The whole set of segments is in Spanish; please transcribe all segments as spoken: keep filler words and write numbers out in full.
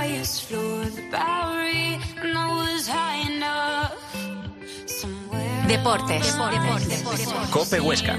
Deportes. Deportes. COPE Huesca.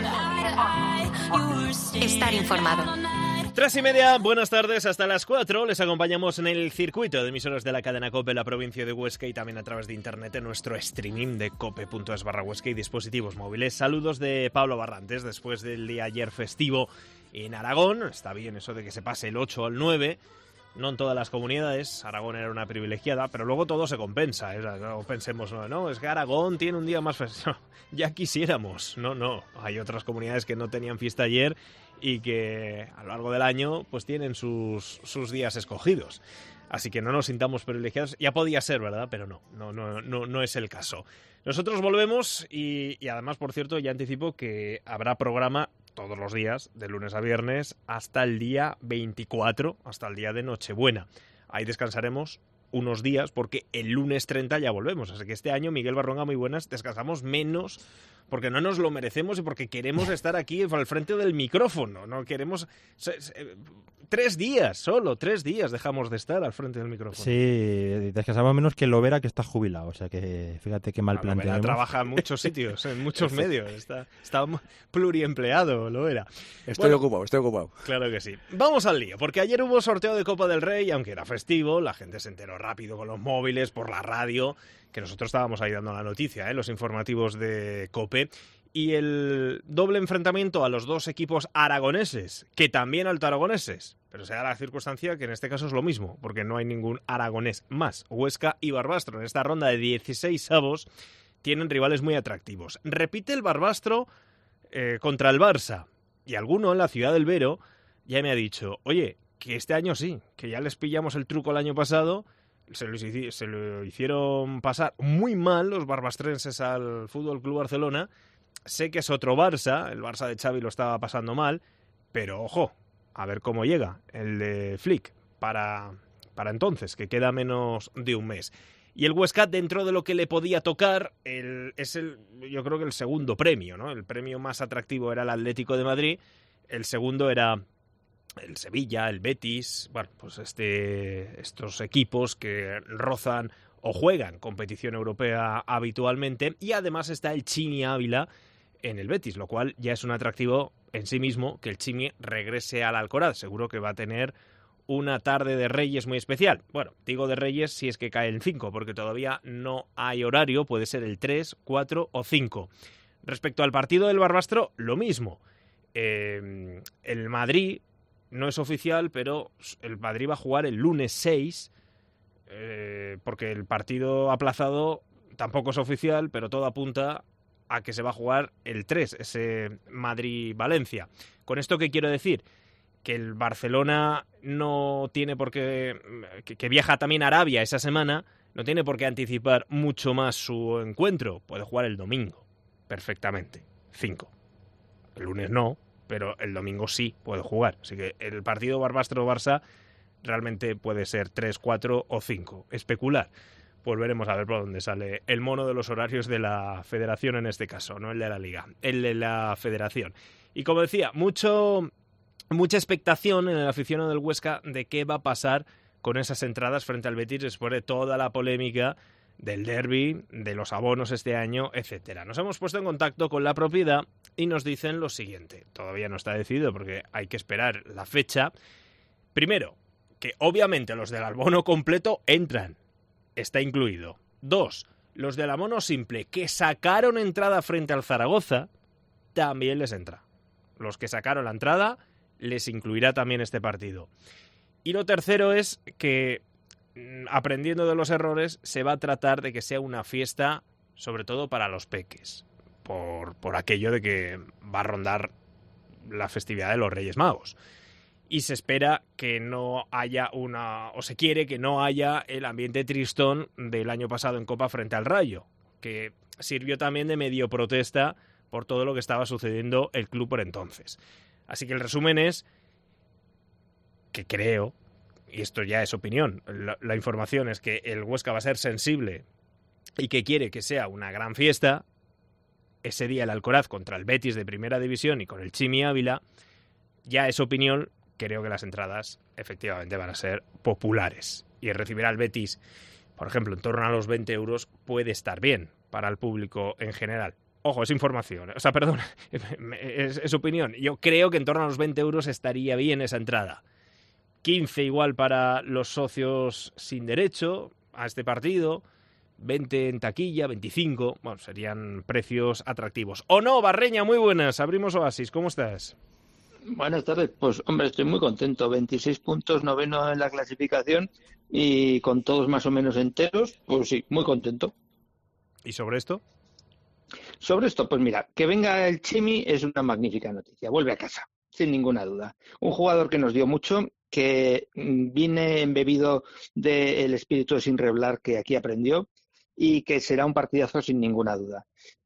Estar informado. Tres y media, buenas tardes, hasta las cuatro. Les acompañamos en el circuito de emisoras de la cadena COPE, la provincia de Huesca, y también a través de internet en nuestro streaming de cope.es barra Huesca y dispositivos móviles. Saludos de Pablo Barrantes, después del día ayer festivo en Aragón. Está bien eso de que se pase el ocho al nueve. No en todas las comunidades, Aragón era una privilegiada, pero luego todo se compensa, ¿eh? No pensemos, no, no, es que Aragón tiene un día más festivo. Ya quisiéramos, no, no. Hay otras comunidades que no tenían fiesta ayer y que a lo largo del año pues tienen sus, sus días escogidos. Así que no nos sintamos privilegiados. Ya podía ser, ¿verdad? Pero no, no, no, no, no es el caso. Nosotros volvemos y, y además, por cierto, ya anticipo que habrá programa todos los días, de lunes a viernes, hasta el día veinticuatro, hasta el día de Nochebuena. Ahí descansaremos unos días porque el lunes treinta ya volvemos. Así que este año, Miguel Barronga, muy buenas, descansamos menos porque no nos lo merecemos y porque queremos estar aquí al frente del micrófono. No queremos... Tres días, solo tres días dejamos de estar al frente del micrófono. Sí, descansamos menos que Lovera, que está jubilado. O sea que fíjate qué mal no, plan Lovera tenemos. Trabaja en muchos sitios, en muchos medios. Está, está pluriempleado, Lovera. Estoy bueno, ocupado, estoy ocupado. Claro que sí. Vamos al lío, porque ayer hubo sorteo de Copa del Rey, aunque era festivo, la gente se enteró rápido con los móviles, por la radio, que nosotros estábamos ahí dando la noticia, ¿eh? Los informativos de COPE. Y el doble enfrentamiento a los dos equipos aragoneses, que también altoaragoneses, pero se da la circunstancia que en este caso es lo mismo, porque no hay ningún aragonés más. Huesca y Barbastro en esta ronda de dieciséis avos tienen rivales muy atractivos. Repite el Barbastro eh, contra el Barça, y alguno en la ciudad del Vero ya me ha dicho, oye, que este año sí, que ya les pillamos el truco el año pasado. Se lo, se lo hicieron pasar muy mal los barbastrenses al Fútbol Club Barcelona. Sé que es otro Barça, el Barça de Xavi lo estaba pasando mal, pero ojo, a ver cómo llega el de Flick para, para entonces, que queda menos de un mes. Y el Huesca, dentro de lo que le podía tocar, el, es el, yo creo que el segundo premio, ¿no? El premio más atractivo era el Atlético de Madrid, el segundo era el Sevilla, el Betis, bueno, pues este, estos equipos que rozan o juegan competición europea habitualmente, y además está el Chimi Ávila en el Betis, lo cual ya es un atractivo en sí mismo que el Chimi regrese al Alcoraz. Seguro que va a tener una tarde de Reyes muy especial. Bueno, digo de Reyes si es que cae el cinco, porque todavía no hay horario, puede ser el tres, cuatro o cinco. Respecto al partido del Barbastro, lo mismo. Eh, el Madrid no es oficial, pero el Madrid va a jugar el lunes seis, eh, porque el partido aplazado tampoco es oficial, pero todo apunta a que se va a jugar el tres, ese Madrid-Valencia. ¿Con esto qué quiero decir? Que el Barcelona no tiene por qué, que, que viaja también a Arabia esa semana, no tiene por qué anticipar mucho más su encuentro. Puede jugar el domingo, perfectamente, cinco. El lunes no, pero el domingo sí puede jugar. Así que el partido Barbastro-Barça realmente puede ser tres, cuatro o cinco. Especular. Pues veremos a ver por dónde sale el mono de los horarios de la federación en este caso, no el de la liga, el de la federación. Y como decía, mucho, mucha expectación en el aficionado del Huesca de qué va a pasar con esas entradas frente al Betis después de toda la polémica del derbi, de los abonos este año, etcétera. Nos hemos puesto en contacto con la propiedad y nos dicen lo siguiente. Todavía no está decidido porque hay que esperar la fecha. Primero, que obviamente los del abono completo entran. Está incluido. Dos, los del abono simple que sacaron entrada frente al Zaragoza, también les entra. Los que sacaron la entrada les incluirá también este partido. Y lo tercero es que, aprendiendo de los errores, se va a tratar de que sea una fiesta, sobre todo para los peques, por, por aquello de que va a rondar la festividad de los Reyes Magos. Y se espera que no haya una, o se quiere que no haya el ambiente tristón del año pasado en Copa frente al Rayo, que sirvió también de medio protesta por todo lo que estaba sucediendo el club por entonces. Así que el resumen es que creo, y esto ya es opinión, la, la información es que el Huesca va a ser sensible y que quiere que sea una gran fiesta. Ese día el Alcoraz contra el Betis de Primera División y con el Chimi Ávila, ya es opinión. Creo que las entradas efectivamente van a ser populares. y recibir al Betis, por ejemplo, en torno a los veinte euros, puede estar bien para el público en general. Ojo, es información, o sea, perdón, es, es opinión. Yo creo que en torno a los veinte euros estaría bien esa entrada. quince igual para los socios sin derecho a este partido, veinte en taquilla, veinticinco, bueno, serían precios atractivos. ¿O no, Barreña? Muy buenas, abrimos Oasis, ¿cómo estás? Buenas tardes, pues hombre, estoy muy contento, veintiséis puntos, noveno en la clasificación y con todos más o menos enteros, pues sí, muy contento. ¿Y sobre esto? Sobre esto, pues mira, que venga el Chimi es una magnífica noticia, vuelve a casa, sin ninguna duda. Un jugador que nos dio mucho, que viene embebido del espíritu de sin reblar que aquí aprendió y que será un partidazo sin ninguna duda.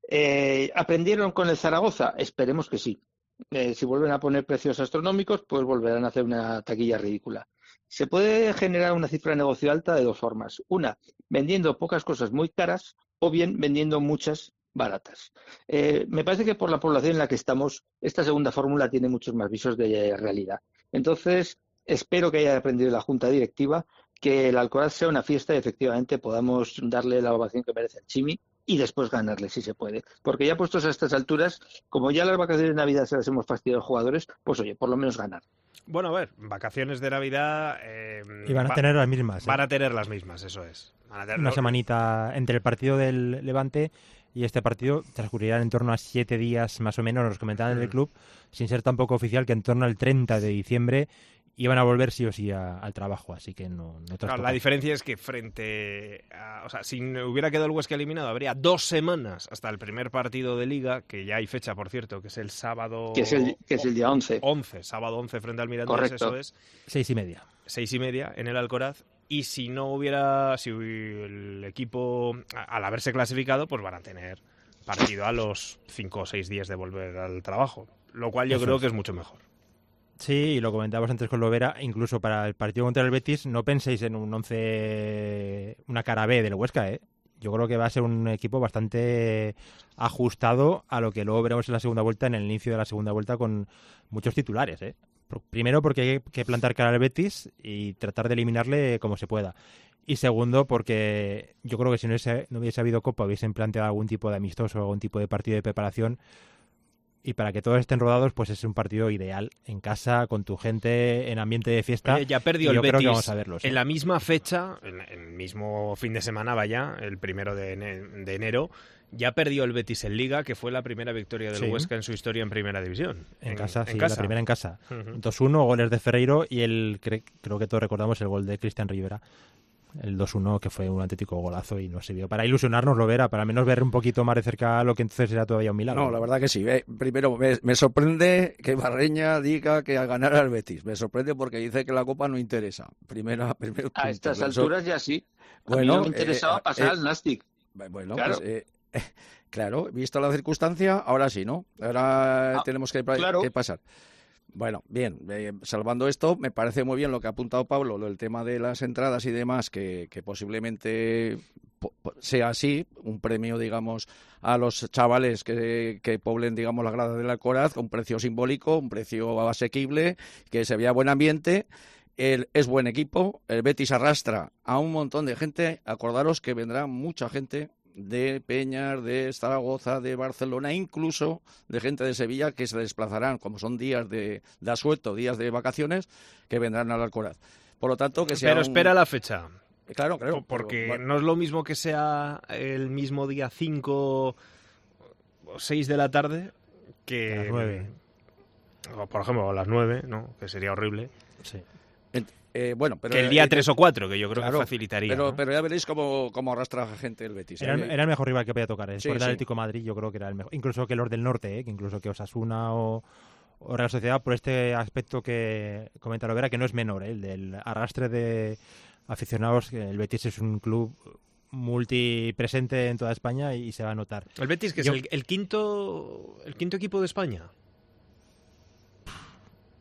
Eh, ¿Aprendieron con el Zaragoza? Esperemos que sí. Eh, si vuelven a poner precios astronómicos, pues volverán a hacer una taquilla ridícula. Se puede generar una cifra de negocio alta de dos formas. Una, vendiendo pocas cosas muy caras o bien vendiendo muchas baratas. Eh, me parece que por la población en la que estamos, esta segunda fórmula tiene muchos más visos de realidad. Entonces, espero que haya aprendido la Junta Directiva, que el Alcoraz sea una fiesta y efectivamente podamos darle la ovación que merece al Chimi y después ganarle si se puede. Porque ya puestos a estas alturas, como ya las vacaciones de Navidad se las hemos fastidiado a los jugadores, pues oye, por lo menos ganar. Bueno, a ver, vacaciones de Navidad... Eh, y van a va, tener las mismas. ¿eh? Van a tener las mismas, eso es. Van a tener una los... semanita entre el partido del Levante y este partido transcurrirá en torno a siete días más o menos, nos comentaban mm. del club, sin ser tampoco oficial, que en torno al treinta de diciembre iban a volver sí o sí a, al trabajo, así que no, no claro, la diferencia es que frente a... O sea, si hubiera quedado el Huesca eliminado, habría dos semanas hasta el primer partido de Liga, que ya hay fecha, por cierto, que es el sábado... Que es el, que es el día once. once, sábado once frente al Mirandés, correcto. Eso es. Seis y media. Seis y media en el Alcoraz. Y si no hubiera... Si el equipo, al haberse clasificado, pues van a tener partido a los cinco o seis días de volver al trabajo. Lo cual yo Eso creo es. que es mucho mejor. Sí, y lo comentábamos antes con Lovera, incluso para el partido contra el Betis, no penséis en un once, una cara B del Huesca, ¿eh? Yo creo que va a ser un equipo bastante ajustado a lo que luego veremos en la segunda vuelta, en el inicio de la segunda vuelta, con muchos titulares, ¿eh? Primero porque hay que plantar cara al Betis y tratar de eliminarle como se pueda. Y segundo porque yo creo que si no hubiese, no hubiese habido Copa, hubiesen planteado algún tipo de amistoso, algún tipo de partido de preparación. Y para que todos estén rodados, pues es un partido ideal, en casa, con tu gente, en ambiente de fiesta. Oye, ya perdió el Betis Betis vamos a verlo, ¿sí? En la misma fecha, en el mismo fin de semana, vaya, el primero de, ene- de enero, ya perdió el Betis en Liga, que fue la primera victoria del sí. Huesca en su historia en Primera División. En, en casa, en sí, casa. la primera en casa. Uh-huh. dos uno, goles de Ferreiro y el cre- creo que todos recordamos el gol de Cristian Rivera. El dos uno, que fue un auténtico golazo y nos sirvió para ilusionarnos, lo verá, para al menos ver un poquito más de cerca lo que entonces era todavía un milagro. No, la verdad que sí. Eh, primero, me, me sorprende que Barreña diga que al ganar al Betis. Me sorprende porque dice que la Copa no interesa. Primera, primero A punto. estas Eso, alturas ya sí. A bueno, mí no me interesaba eh, pasar eh, al Nastic. Bueno, claro. pues... Eh, claro, visto la circunstancia, ahora sí, ¿no? Ahora ah, tenemos que, claro. que pasar. Bueno, bien, eh, salvando esto, me parece muy bien lo que ha apuntado Pablo, lo del tema de las entradas y demás, que, que posiblemente po sea así, un premio, digamos, a los chavales que, que poblen, digamos, la grada del Alcoraz, un precio simbólico, un precio asequible, que se vea buen ambiente. El, es buen equipo, el Betis arrastra a un montón de gente, acordaros que vendrá mucha gente de Peñas, de Zaragoza, de Barcelona, incluso de gente de Sevilla que se desplazarán, como son días de, de asueto, días de vacaciones, que vendrán al Alcoraz. Por lo tanto, que sea Pero un... espera la fecha. Claro, claro. Porque pero, bueno. no es lo mismo que sea el mismo día cinco o seis de la tarde que... A las nueve. O, por ejemplo, a las nueve, ¿no? Que sería horrible. Sí. Eh, bueno, pero que el día eh, tres o cuatro, que yo creo claro, que facilitaría. Pero, ¿no? pero ya veréis cómo, cómo arrastra gente el Betis. Era, ¿eh? era el mejor rival que podía tocar. Después sí, del sí. Atlético de Madrid, yo creo que era el mejor. Incluso que los del norte, ¿eh? Que incluso que Osasuna o, o Real Sociedad, por este aspecto que comenta Lovera, que no es menor, ¿eh? El del arrastre de aficionados. Que el Betis es un club multipresente en toda España y, y se va a notar. El Betis, que yo... es el, el quinto el quinto equipo de España.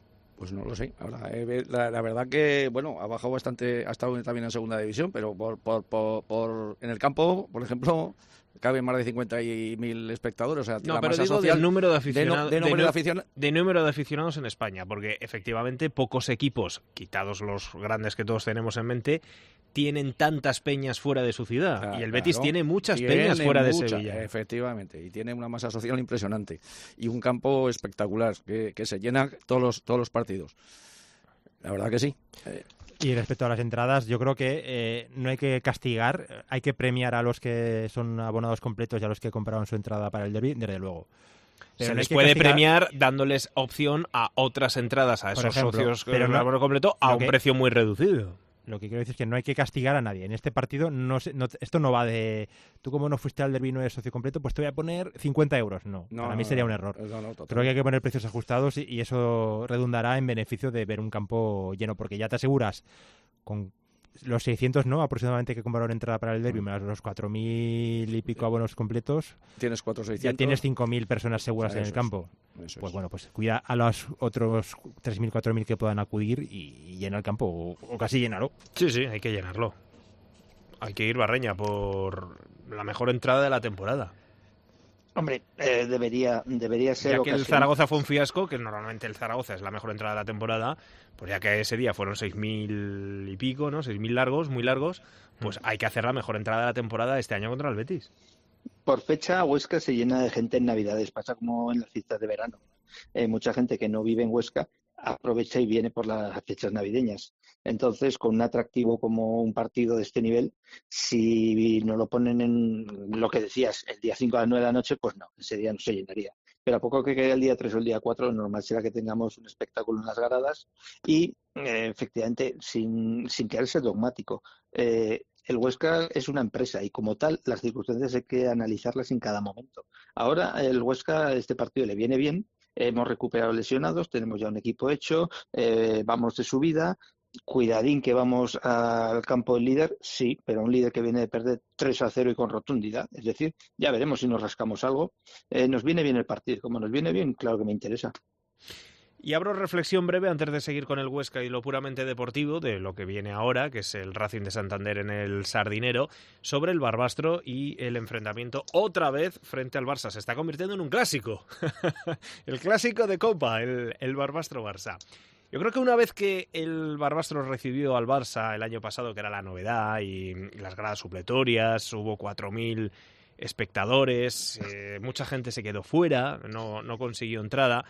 Pues no lo sé. Ahora, eh, la, la verdad que, bueno, ha bajado bastante, ha estado también en segunda división, pero por, por, por, por en el campo, por ejemplo, caben más de cincuenta mil espectadores. O sea, no, la pero masa digo social del número de aficionados. De, no, de, número de, de, aficion... de número de aficionados en España, porque efectivamente pocos equipos, quitados los grandes que todos tenemos en mente, tienen tantas peñas fuera de su ciudad. Claro, y el Betis claro. tiene muchas tiene peñas fuera mucha, de Sevilla. Efectivamente, y tiene una masa social impresionante. Y un campo espectacular, que, que se llena todos los, todos los partidos. La verdad que sí. Eh... Y respecto a las entradas, yo creo que eh, no hay que castigar, hay que premiar a los que son abonados completos y a los que compraron su entrada para el derbi, desde luego. Pero se no les puede castigar... premiar dándoles opción a otras entradas a esos ejemplo, socios pero no, abono completo a un que... precio muy reducido. Lo que quiero decir es que no hay que castigar a nadie. En este partido, no, se, no esto no va de... Tú como no fuiste al derbi no eres socio completo, pues te voy a poner cincuenta euros. No, no para mí sería un error. No, no, Creo que hay que poner precios ajustados y, y eso redundará en beneficio de ver un campo lleno, porque ya te aseguras con los seiscientos, ¿no? Aproximadamente que compraron entrada para el derbi, más los cuatro mil y pico abonos completos. Tienes cuatro mil seiscientos. Ya tienes cinco mil personas seguras o sea, en el campo. Es, pues es. bueno, pues cuida a los otros tres mil, cuatro mil que puedan acudir y, y llena el campo, o, o casi llénalo. Sí, sí, hay que llenarlo. Hay que ir Barreña por la mejor entrada de la temporada. Hombre, eh, debería, debería ser... Ya que el Zaragoza fue un fiasco, que normalmente el Zaragoza es la mejor entrada de la temporada, pues ya que ese día fueron seis mil y pico, ¿no? seis mil largos, muy largos, pues hay que hacer la mejor entrada de la temporada este año contra el Betis. Por fecha, Huesca se llena de gente en Navidades, pasa como en las fiestas de verano. Eh, mucha gente que no vive en Huesca aprovecha y viene por las fechas navideñas. Entonces, con un atractivo como un partido de este nivel, si no lo ponen en lo que decías, el día cinco a las nueve de la noche, pues no, ese día no se llenaría. Pero a poco que quede el día tres o el día cuatro, lo normal será que tengamos un espectáculo en las gradas y, eh, efectivamente, sin, sin querer ser dogmático, eh, el Huesca es una empresa y como tal las circunstancias hay que analizarlas en cada momento. Ahora el Huesca, este partido le viene bien, hemos recuperado lesionados, tenemos ya un equipo hecho, eh, vamos de subida, cuidadín que vamos al campo del líder, sí, pero un líder que viene de perder tres a cero y con rotundidad, es decir, ya veremos si nos rascamos algo. Eh, nos viene bien el partido, como nos viene bien, claro que me interesa. Y abro reflexión breve antes de seguir con el Huesca y lo puramente deportivo, de lo que viene ahora, que es el Racing de Santander en el Sardinero, sobre el Barbastro y el enfrentamiento otra vez frente al Barça. Se está convirtiendo en un clásico, el clásico de Copa, el, el Barbastro-Barça. Yo creo que una vez que el Barbastro recibió al Barça el año pasado, que era la novedad, y las gradas supletorias, hubo cuatro mil espectadores, eh, mucha gente se quedó fuera, no, no consiguió entrada.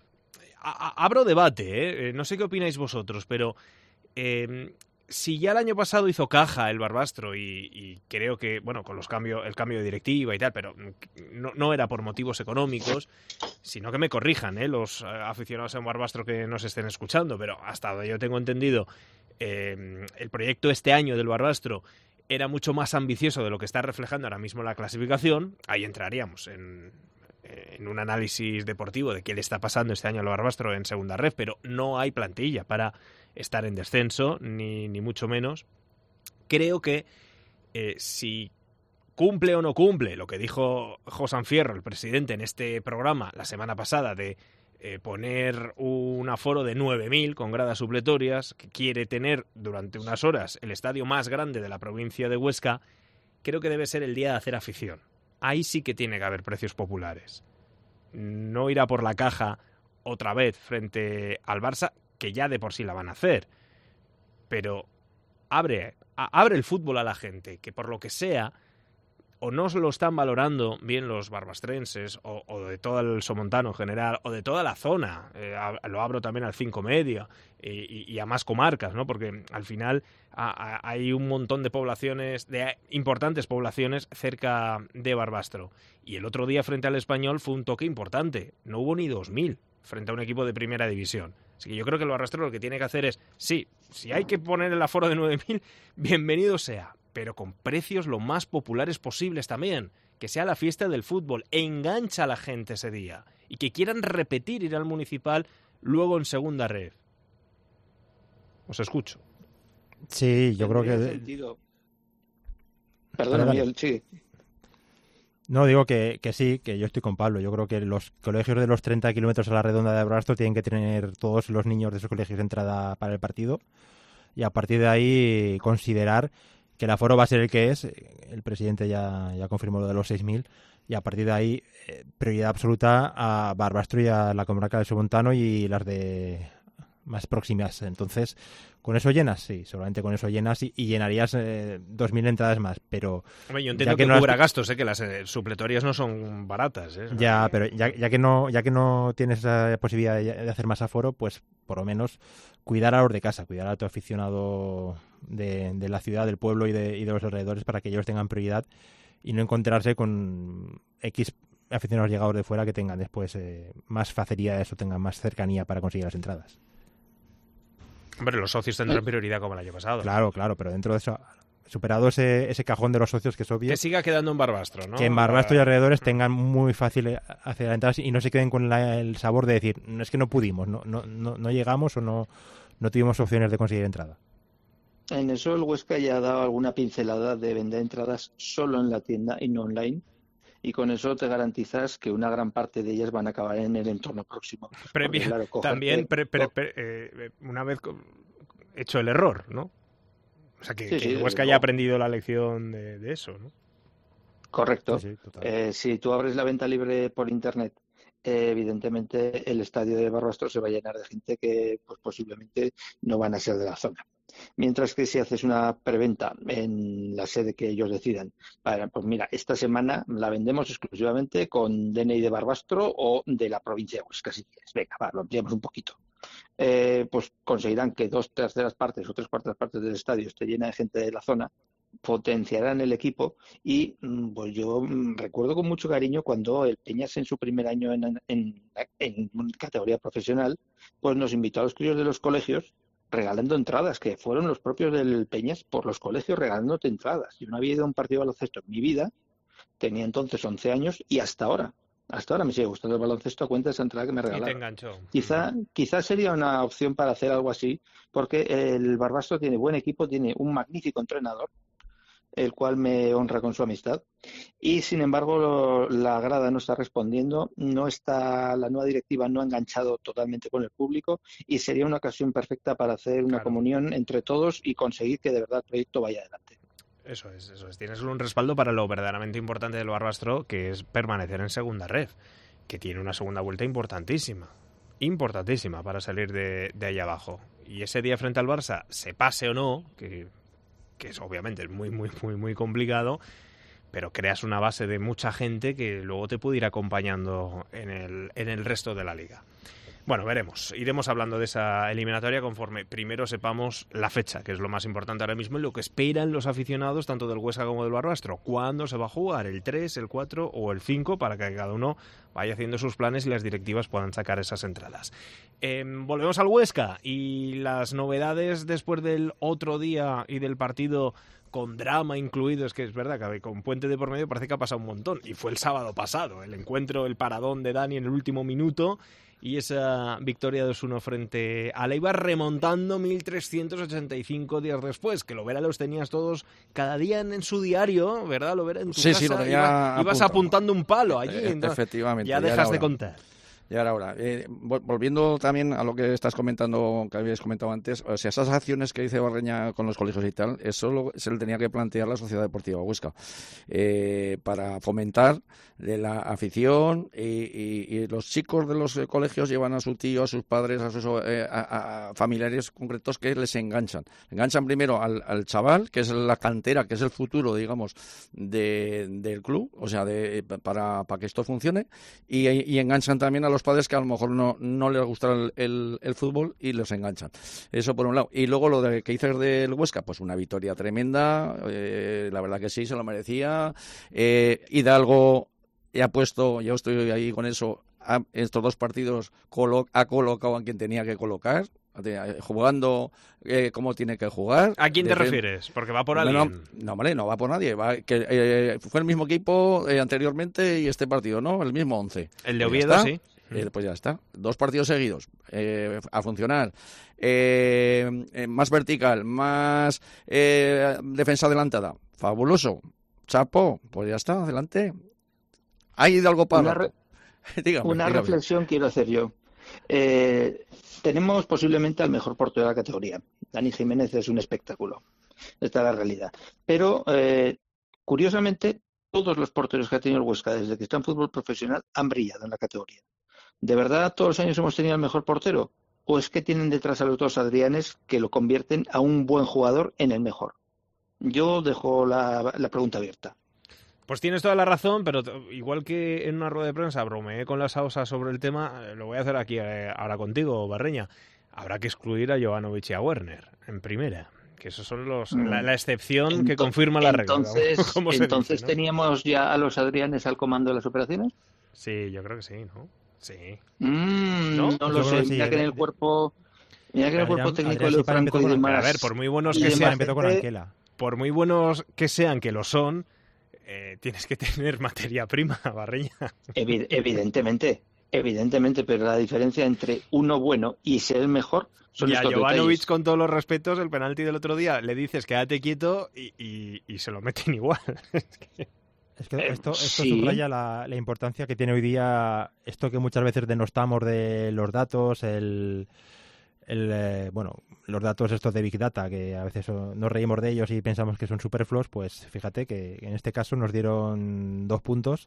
Abro debate, ¿eh? No sé qué opináis vosotros, pero eh, si ya el año pasado hizo caja el Barbastro y, y creo que, bueno, con los cambios, el cambio de directiva y tal, pero no, no era por motivos económicos, sino que me corrijan, ¿eh? Los aficionados en Barbastro que nos estén escuchando, pero hasta donde yo tengo entendido, eh, el proyecto este año del Barbastro era mucho más ambicioso de lo que está reflejando ahora mismo la clasificación. Ahí entraríamos en... en un análisis deportivo de qué le está pasando este año al Barbastro en segunda ref, pero no hay plantilla para estar en descenso, ni, ni mucho menos. Creo que eh, si cumple o no cumple lo que dijo Josan Fierro, el presidente, en este programa la semana pasada de eh, poner un aforo de nueve mil con gradas supletorias, que quiere tener durante unas horas el estadio más grande de la provincia de Huesca, creo que debe ser el día de hacer afición. Ahí sí que tiene que haber precios populares. No irá por la caja otra vez frente al Barça, que ya de por sí la van a hacer. Pero abre, a, abre el fútbol a la gente, que por lo que sea, o no lo están valorando bien los barbastrenses, o, o de todo el somontano en general, o de toda la zona. Eh, a, lo abro también al cinco media y, y a más comarcas, ¿no? Porque al final a, a, hay un montón de poblaciones, de importantes poblaciones cerca de Barbastro. Y el otro día frente al Español fue un toque importante. No hubo ni dos mil frente a un equipo de primera división. Así que yo creo que el Barbastro lo que tiene que hacer es, sí, si hay que poner el aforo de nueve mil, bienvenido sea, pero con precios lo más populares posibles también. Que sea la fiesta del fútbol, engancha a la gente ese día y que quieran repetir ir al Municipal luego en segunda red. Os escucho. Sí, yo creo que... Sentido. Perdona, Miguel, sí. No, digo que, que sí, que yo estoy con Pablo. Yo creo que los colegios de los treinta kilómetros a la redonda de Barbastro tienen que tener todos los niños de esos colegios entrada para el partido y a partir de ahí considerar que el aforo va a ser el que es. El presidente ya, ya confirmó lo de los seis mil y a partir de ahí eh, prioridad absoluta a Barbastro y a la comarca del Somontano y las de más próximas. Entonces, ¿con eso llenas? Sí, seguramente con eso llenas y, y llenarías eh, dos mil entradas más, pero... Hombre, yo entiendo que, que no cubra has... gastos, ¿eh? Que las eh, supletorias no son baratas. ¿eh? Ya, pero ya, ya, que no, ya que no tienes esa posibilidad de, de hacer más aforo, pues por lo menos cuidar a los de casa, cuidar a tu aficionado de, de la ciudad, del pueblo y de, y de los alrededores para que ellos tengan prioridad y no encontrarse con X aficionados llegados de fuera que tengan después eh, más facilidades o tengan más cercanía para conseguir las entradas. Hombre, los socios tendrán prioridad como el año pasado. Claro, claro, pero dentro de eso, superado ese, ese cajón de los socios que es obvio... Que siga quedando en Barbastro, ¿no? Que en Barbastro y alrededores tengan muy fácil hacer las entradas y no se queden con la, el sabor de decir, no es que no pudimos, no, no, no, no llegamos o no, no tuvimos opciones de conseguir entrada. En eso el Huesca ya ha dado alguna pincelada de vender entradas solo en la tienda y no online. Y con eso te garantizas que una gran parte de ellas van a acabar en el entorno próximo. Porque, claro, también, pre, pre, pre, eh, una vez hecho el error, ¿no? O sea, que, sí, que sí, Huesca haya aprendido la lección de, de eso, ¿no? Correcto. Sí, sí, eh, si tú abres la venta libre por Internet, eh, evidentemente el estadio de Barbastro se va a llenar de gente que pues, posiblemente no van a ser de la zona. Mientras que si haces una preventa en la sede que ellos decidan, para, pues mira, esta semana la vendemos exclusivamente con D N I de Barbastro o de la provincia de Huesca, si quieres. Venga, va, lo ampliamos un poquito. Eh, pues conseguirán que dos terceras partes o tres cuartas partes del estadio esté llena de gente de la zona, potenciarán el equipo y pues yo recuerdo con mucho cariño cuando el Peñas en su primer año en, en, en categoría profesional, pues nos invitó a los críos de los colegios regalando entradas, que fueron los propios del Peñas por los colegios regalándote entradas. Yo no había ido a un partido de baloncesto en mi vida, tenía entonces once años y hasta ahora, hasta ahora me sigue gustando el baloncesto a cuenta de esa entrada que me regalaron. Y te enganchó. Quizá, quizá sería una opción para hacer algo así, porque el Barbastro tiene buen equipo, tiene un magnífico entrenador, el cual me honra con su amistad. Y, sin embargo, lo, la grada no está respondiendo, no está, la nueva directiva no ha enganchado totalmente con el público y sería una ocasión perfecta para hacer una claro. comunión entre todos y conseguir que de verdad el proyecto vaya adelante. Eso es, eso es. Tienes un respaldo para lo verdaderamente importante del Barbastro, que es permanecer en segunda red, que tiene una segunda vuelta importantísima, importantísima para salir de, de ahí abajo. Y ese día frente al Barça, se pase o no, que... que es obviamente muy, muy, muy, muy complicado, pero creas una base de mucha gente que luego te puede ir acompañando en el, en el resto de la liga. Bueno, veremos. Iremos hablando de esa eliminatoria conforme primero sepamos la fecha, que es lo más importante ahora mismo, y lo que esperan los aficionados, tanto del Huesca como del Barbastro. ¿Cuándo se va a jugar? ¿El tres, el cuatro o el cinco? Para que cada uno vaya haciendo sus planes y las directivas puedan sacar esas entradas. Eh, volvemos al Huesca y las novedades después del otro día y del partido con drama incluido. Es que es verdad que con puente de por medio parece que ha pasado un montón, y fue el sábado pasado, el encuentro, el paradón de Dani en el último minuto y esa victoria dos uno frente a Leibar, remontando mil trescientos ochenta y cinco días después, que Lovera los tenías todos cada día en, en su diario, ¿verdad, Lovera? En tu sí, casa sí, lo tenía ibas, ibas apuntando un palo allí, e- entonces, efectivamente, ya dejas de contar. Y ahora, ahora eh, volviendo también a lo que estás comentando, que habías comentado antes, o sea, esas acciones que dice Barreña con los colegios y tal, eso lo, se le tenía que plantear la Sociedad Deportiva Huesca, eh, para fomentar de la afición y, y, y los chicos de los colegios llevan a su tío, a sus padres, a sus eh, a, a familiares concretos que les enganchan. Enganchan primero al, al chaval, que es la cantera, que es el futuro, digamos, de, del club, o sea, de, para, para que esto funcione, y, y enganchan también a los padres que a lo mejor no, no les gusta el, el, el fútbol y los enganchan. Eso por un lado. Y luego lo de que dices del Huesca, pues una victoria tremenda, eh, la verdad que sí, se lo merecía. Eh, Hidalgo ya ha puesto, yo estoy ahí con eso, a, estos dos partidos colo, ha colocado a quien tenía que colocar, jugando eh, como tiene que jugar. ¿A quién te Desde... refieres? Porque va por no, alguien. No, no, vale, no va por nadie. Va, que, eh, fue el mismo equipo eh, anteriormente y este partido, ¿no? El mismo once. El de Oviedo, sí. Eh, pues ya está. Dos partidos seguidos eh, a funcionar. Eh, eh, más vertical, más eh, defensa adelantada. Fabuloso. Chapo, pues ya está, adelante. ¿Hay de algo para Una, re- dígame, una dígame. reflexión quiero hacer yo. Eh, tenemos posiblemente al mejor portero de la categoría. Dani Jiménez es un espectáculo. Esta es la realidad. Pero, eh, curiosamente, todos los porteros que ha tenido el Huesca desde que está en fútbol profesional han brillado en la categoría. ¿De verdad todos los años hemos tenido el mejor portero? ¿O es que tienen detrás a los dos Adrianes que lo convierten a un buen jugador en el mejor? Yo dejo la, la pregunta abierta. Pues tienes toda la razón, pero t- igual que en una rueda de prensa bromeé con las Ausas sobre el tema, eh, lo voy a hacer aquí eh, ahora contigo, Barreña. Habrá que excluir a Jovanovic y a Werner en primera, que esos son los Mm. la, la excepción Ento- que confirma la regla. Entonces, como se entonces dice, ¿no? ¿teníamos ya a los Adrianes al comando de las operaciones? Sí, yo creo que sí, ¿no? Sí. Mm, ¿No? no, Yo lo creo sé. que sí, Mira que en de- el cuerpo, mira que en el Pero cuerpo Adrián- técnico Adrián de Leo Sipar empezó Franco y con- demás. Pero a ver, por muy buenos y que demás sean, empezó con gente- Anquela. por muy buenos que sean que lo son, eh, tienes que tener materia prima, Barreña. Evi- evidentemente, evidentemente, pero la diferencia entre uno bueno y ser el mejor son Y a estos Jovanovic, detalles. con todos los respetos, el penalti del otro día, le dices quédate quieto y, y- y se lo meten igual. Es que Eh, esto, esto sí. subraya la, la importancia que tiene hoy día esto que muchas veces denostamos de los datos, el, el eh, bueno, los datos estos de Big Data, que a veces son- nos reímos de ellos y pensamos que son superfluos, pues fíjate que en este caso nos dieron dos puntos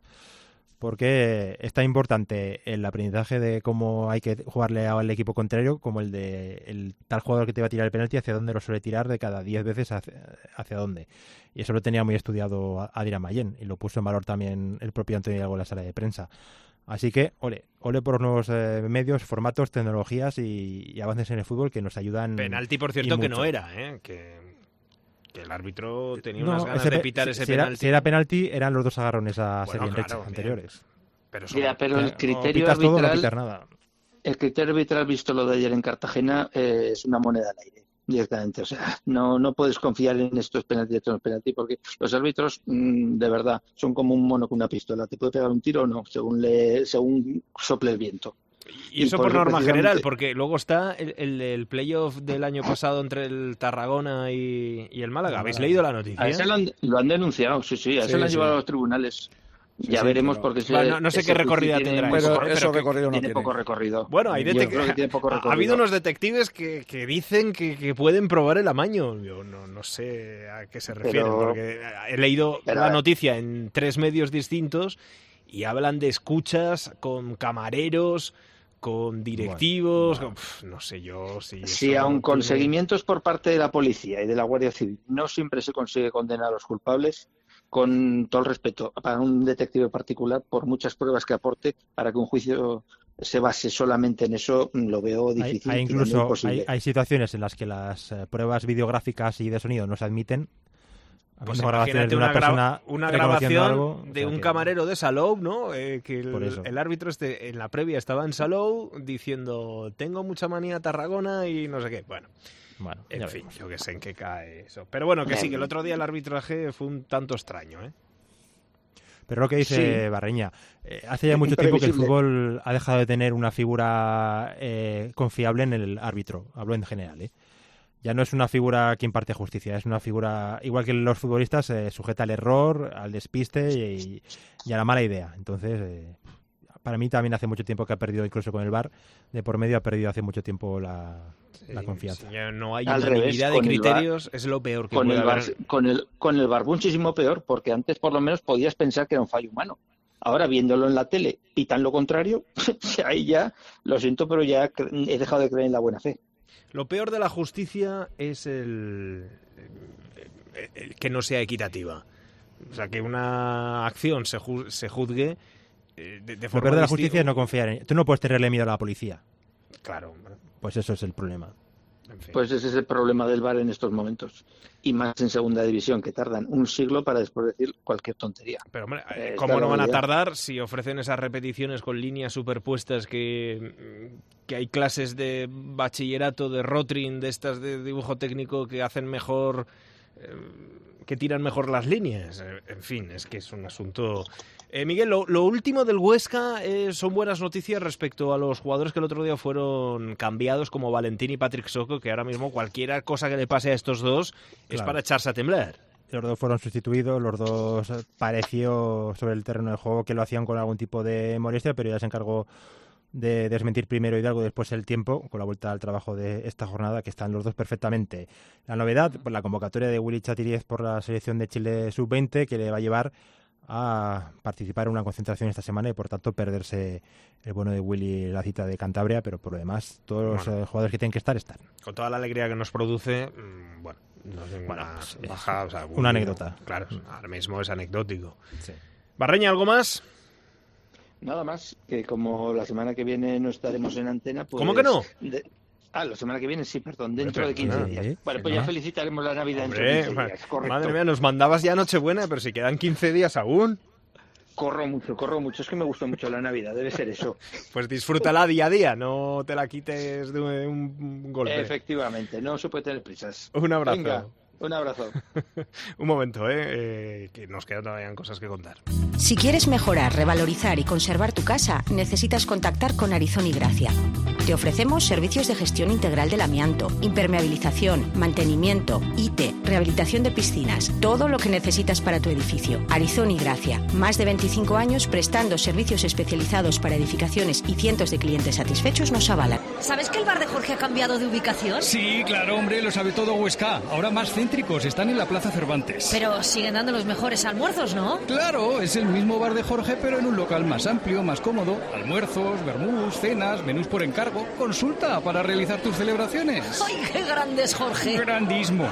porque es tan importante el aprendizaje de cómo hay que jugarle al equipo contrario como el de el tal jugador que te va a tirar el penalti, hacia dónde lo suele tirar de cada diez veces hacia, hacia dónde. Y eso lo tenía muy estudiado Adrián Mayén y lo puso en valor también el propio Antonio Hidalgo en la sala de prensa. Así que, ole, ole por los nuevos eh, medios, formatos, tecnologías y, y avances en el fútbol que nos ayudan. Penalti, por y cierto, que mucho. no era, ¿eh? Que, que el árbitro tenía No, unas ganas ese de pe- pitar si, ese si era, penalti. si era penalti, eran los dos agarrones a Bueno, Sergio claro, Enrique bien. anteriores. Pero son- Ya, pero el O criterio pitas todo o no arbitral, pitas nada. el criterio arbitral visto lo de ayer en Cartagena eh, es una moneda al aire directamente. O sea, no, no puedes confiar en estos penaltis y estos penaltis porque los árbitros, mmm, de verdad, son como un mono con una pistola. Te puede pegar un tiro o no, según le, según sople el viento. Y eso y por, por eso norma precisamente- general, porque luego está el, el, el playoff del año pasado entre el Tarragona y, y el Málaga. ¿Habéis leído la noticia? A ese lo han, lo han denunciado, sí, sí, a ese Sí, lo han sí. llevado a los tribunales. Sí, ya sí, veremos pero- porque ese, Bueno, no- no sé ese qué recorrido juicio tiene tendrá muy eso, poco- Pero pero eso que recorrido no tiene tiene. poco recorrido. Bueno, hay Yo detec- creo que tiene poco ha, ha recorrido. habido unos detectives que, que dicen que, que pueden probar el amaño. Yo no, no sé a qué se refieren, Pero- porque he leído pero- la noticia en tres medios distintos y hablan de escuchas con camareros, con directivos, Bueno, con- pf, no sé yo si... Si eso aun con tiene- seguimientos por parte de la policía y de la Guardia Civil no siempre se consigue condenar a los culpables, con todo el respeto para un detective particular, por muchas pruebas que aporte, para que un juicio se base solamente en eso, lo veo Hay, difícil. hay tirando incluso imposible. hay, hay situaciones en las que las eh, pruebas videográficas y de sonido no se admiten. Pues Habiendo grabaciones imagínate de una, una, gra- persona una reconociendo grabación algo, o de sea un que- camarero de Salou, ¿no? Eh, que Por el, eso. el árbitro este en la previa estaba en Salou diciendo tengo mucha manía a Tarragona y no sé qué. Bueno, Bueno, en ya fin, veremos. yo que sé en qué cae eso. Pero bueno, que sí, que el otro día el arbitraje fue un tanto extraño, ¿eh? Pero lo que dice Sí. Barreña, eh, hace ya mucho tiempo que el Imprevisible. fútbol ha dejado de tener una figura eh, confiable en el árbitro, hablo en general, ¿eh? Ya no es una figura que imparte justicia, es una figura, igual que los futbolistas, eh, sujeta al error, al despiste y, y a la mala idea. Entonces, eh, para mí también hace mucho tiempo que ha perdido, incluso con el V A R, de por medio ha perdido hace mucho tiempo la, la confianza. Si ya no hay Al unanimidad revés, de con el V A R, criterios, es lo peor que Con puede el, bar, haber. con, el, con el V A R muchísimo peor, porque antes por lo menos podías pensar que era un fallo humano. Ahora, viéndolo en la tele, pitan lo contrario, ahí ya, lo siento, pero ya cre- he dejado de creer en la buena fe. Lo peor de la justicia es el, el- el que no sea equitativa. O sea, que una acción se, ju- se juzgue eh, de, de Lo forma peor de la disti- justicia es no confiar en... Tú no puedes tenerle miedo a la policía, Claro, hombre, pues eso es el problema. en fin. Pues ese es el problema del V A R en estos momentos. Y más en segunda división, que tardan un siglo para después decir cualquier tontería. Pero hombre, Eh, ¿cómo está no van a realidad. tardar si ofrecen esas repeticiones con líneas superpuestas que, que hay clases de bachillerato, de Rotring, de estas de dibujo técnico que hacen mejor, eh, que tiran mejor las líneas? Eh, En fin, es que es un asunto... Eh, Miguel, lo, lo último del Huesca eh, son buenas noticias respecto a los jugadores que el otro día fueron cambiados, como Valentín y Patrick Soco, que ahora mismo cualquier cosa que le pase a estos dos es Claro. para echarse a temblar. los dos fueron sustituidos, los dos pareció sobre el terreno de juego que lo hacían con algún tipo de molestia, pero ya se encargó de desmentir primero Hidalgo, después el tiempo, con la vuelta al trabajo de esta jornada, que están los dos perfectamente. La novedad, pues la convocatoria de Willy Chatíriez por la selección de Chile sub veinte, que le va a llevar a participar en una concentración esta semana y por tanto perderse el bueno de Willy la cita de Cantabria, pero por lo demás todos los bueno, jugadores que tienen que estar están. Con toda la alegría que nos produce, mmm, bueno, no es ninguna bueno, pues baja, o sea, una Willy, anécdota. Claro, ahora mismo es anecdótico. Sí. Barreña, ¿algo más? Nada más, que como la semana que viene no estaremos en antena, pues... ¿Cómo que no? De... Ah, la semana que viene sí, perdón, dentro pero, de quince no, días. ¿sí? Vale, pues no. ya felicitaremos la Navidad Hombre, dentro de quince días, correcto. Madre mía, nos mandabas ya Nochebuena, pero si quedan quince días aún. Corro mucho, corro mucho, es que me gusta mucho la Navidad, debe ser eso. Pues disfrútala día a día, no te la quites de un golpe. Efectivamente, no se puede tener prisas. Un abrazo. Venga, un abrazo. Un momento, ¿eh? eh, que nos quedan todavía cosas que contar. Si quieres mejorar, revalorizar y conservar tu casa, necesitas contactar con Arizón y Gracia. Te ofrecemos servicios de gestión integral del amianto, impermeabilización, mantenimiento, I T, rehabilitación de piscinas, todo lo que necesitas para tu edificio. Arizón y Gracia, más de veinticinco años prestando servicios especializados para edificaciones y cientos de clientes satisfechos nos avalan. ¿Sabes que el bar de Jorge ha cambiado de ubicación? Sí, claro, hombre, lo sabe todo Huesca. Ahora más céntricos, están en la Plaza Cervantes. Pero siguen dando los mejores almuerzos, ¿no? Claro, es el mismo bar de Jorge, pero en un local más amplio, más cómodo. Almuerzos, vermús, cenas, menús por encargo. Consulta para realizar tus celebraciones. ¡Ay, qué grande es Jorge! Grandísimo.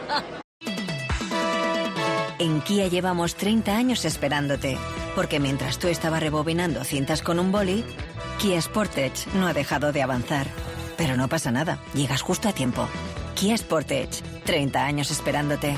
En Kia llevamos treinta años esperándote, porque mientras tú estabas rebobinando cintas con un boli, Kia Sportage no ha dejado de avanzar. Pero no pasa nada, llegas justo a tiempo. Kia Sportage, treinta años esperándote.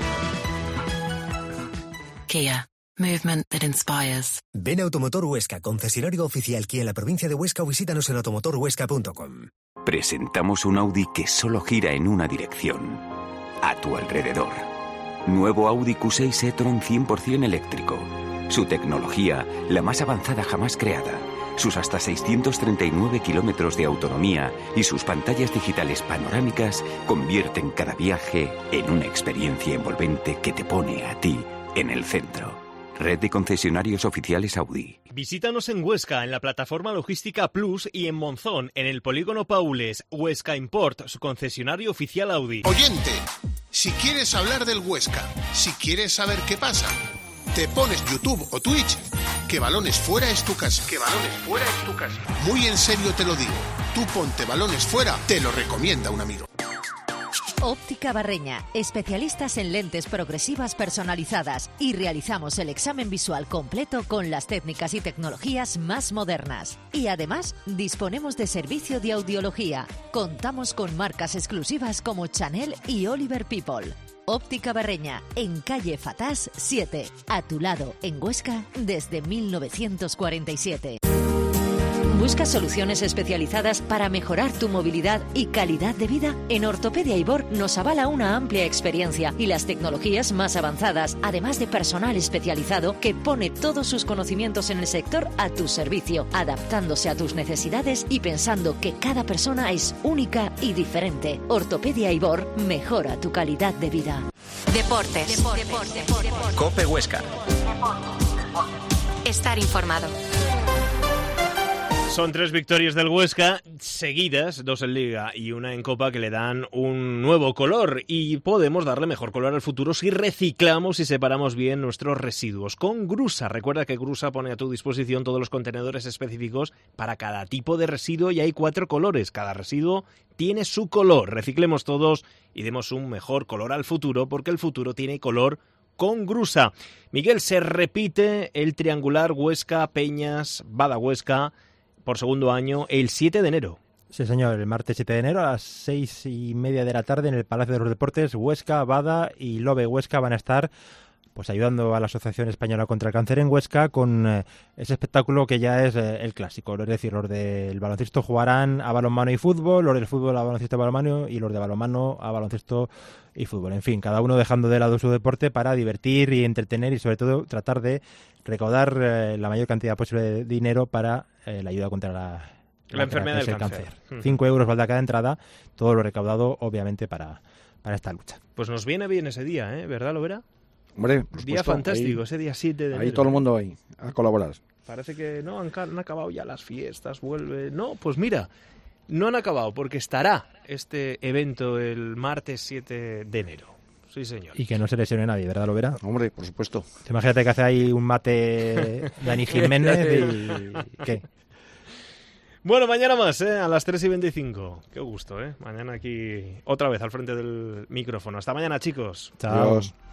Kia. Movement that inspires. Ven a Automotor Huesca, concesionario oficial Kia en la provincia de Huesca, o visítanos en automotor huesca punto com. Presentamos un Audi que solo gira en una dirección, a tu alrededor. Nuevo Audi Q seis e-tron cien por ciento eléctrico. Su tecnología, la más avanzada jamás creada. Sus hasta seiscientos treinta y nueve kilómetros de autonomía y sus pantallas digitales panorámicas convierten cada viaje en una experiencia envolvente que te pone a ti en el centro. Red de concesionarios oficiales Audi. Visítanos en Huesca, en la plataforma logística Plus, y en Monzón, en el polígono Paules. Huesca Import, su concesionario oficial Audi. Oyente, si quieres hablar del Huesca, si quieres saber qué pasa, te pones YouTube o Twitch, que Balones Fuera es tu casa. Que Balones Fuera es tu casa. Muy en serio te lo digo, tú ponte Balones Fuera, te lo recomienda un amigo. Óptica Barreña, especialistas en lentes progresivas personalizadas, y realizamos el examen visual completo con las técnicas y tecnologías más modernas. Y además, disponemos de servicio de audiología. Contamos con marcas exclusivas como Chanel y Oliver People. Óptica Barreña, en calle Fatás siete, a tu lado, en Huesca, desde mil novecientos cuarenta y siete. ¿Buscas soluciones especializadas para mejorar tu movilidad y calidad de vida? En Ortopedia Ibor nos avala una amplia experiencia y las tecnologías más avanzadas, además de personal especializado que pone todos sus conocimientos en el sector a tu servicio, adaptándose a tus necesidades y pensando que cada persona es única y diferente. Ortopedia Ibor mejora tu calidad de vida. Deportes. Deportes. Deportes. Deportes. Cope Huesca. Estar informado. Son tres victorias del Huesca seguidas, dos en Liga y una en Copa, que le dan un nuevo color, y podemos darle mejor color al futuro si reciclamos y separamos bien nuestros residuos. Con Grusa, recuerda que Grusa pone a tu disposición todos los contenedores específicos para cada tipo de residuo, y hay cuatro colores. Cada residuo tiene su color. Reciclemos todos y demos un mejor color al futuro, porque el futuro tiene color con Grusa. Miguel, se repite el triangular Huesca, Peñas, Bada Huesca por segundo año el siete de enero. Sí, señor, el martes siete de enero a las seis y media de la tarde en el Palacio de los Deportes. Huesca, Bada y Lobe Huesca van a estar pues ayudando a la Asociación Española contra el Cáncer en Huesca con eh, ese espectáculo que ya es eh, el clásico. Es decir, los del baloncesto jugarán a balonmano y fútbol, los del fútbol a baloncesto y balonmano, y los de balonmano a baloncesto y fútbol. En fin, cada uno dejando de lado su deporte para divertir y entretener, y sobre todo tratar de recaudar eh, la mayor cantidad posible de dinero para eh, la ayuda contra la, la, la enfermedad del cáncer. cáncer. Cinco euros valdrá cada entrada, todo lo recaudado obviamente para... para esta lucha. Pues nos viene bien ese día, ¿eh? ¿Verdad, Lovera? Hombre, por día supuesto, fantástico, ahí, ese día siete de enero. Ahí todo el mundo ahí, a colaborar. Parece que no, han, han acabado ya las fiestas, vuelve... No, pues mira, no han acabado, porque estará este evento el martes siete de enero. Sí, señor. Y que no se lesione nadie, ¿verdad, Lovera? Hombre, por supuesto. Imagínate que hace ahí un mate de Dani Jiménez y... ¿qué? Bueno, mañana más, ¿eh? A las tres y veinticinco. Qué gusto, ¿eh? Mañana aquí otra vez al frente del micrófono. Hasta mañana, chicos. Chao. Adiós.